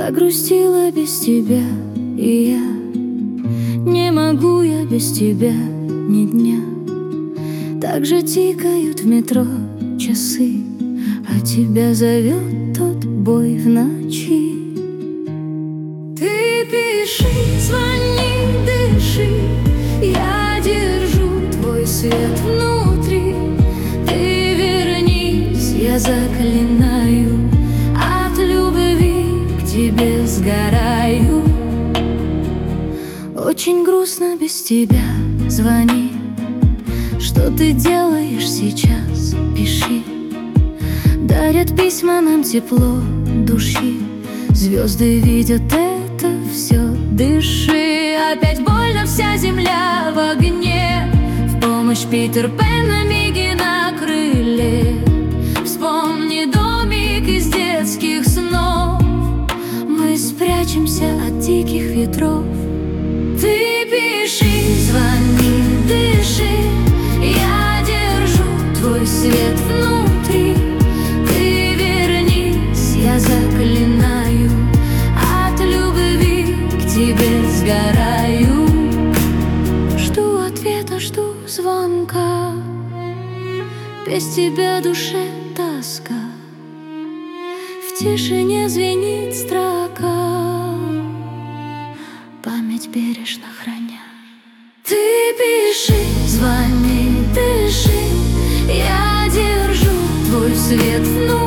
загрустила без тебя, и я не могу я без тебя ни дня. Так же тикают в метро часы, а тебя зовет тот бой в ночи. Ты пиши, звони, дыши, я держу твой свет внутри. Ты вернись, я заклинаю, от любви к тебе сгораю. Очень грустно без тебя, звони. Что ты делаешь сейчас, пиши. Дарят письма нам тепло души, звезды видят это все, дыши. Опять больно, вся земля в огне, в помощь Питер Пен на миге на крыле. Вспомни домик из детских снов, мы спрячемся от диких ветров. Ты пиши, звони, дыши, я держу твой свет внутри. Ты вернись, я заклинаю, от любви к тебе сгораю. Жду ответа, жду звонка, без тебя душе тоска, в тишине звенит строка, память бережно храня. Ты пиши, звони, дыши, я держу твой свет внутри.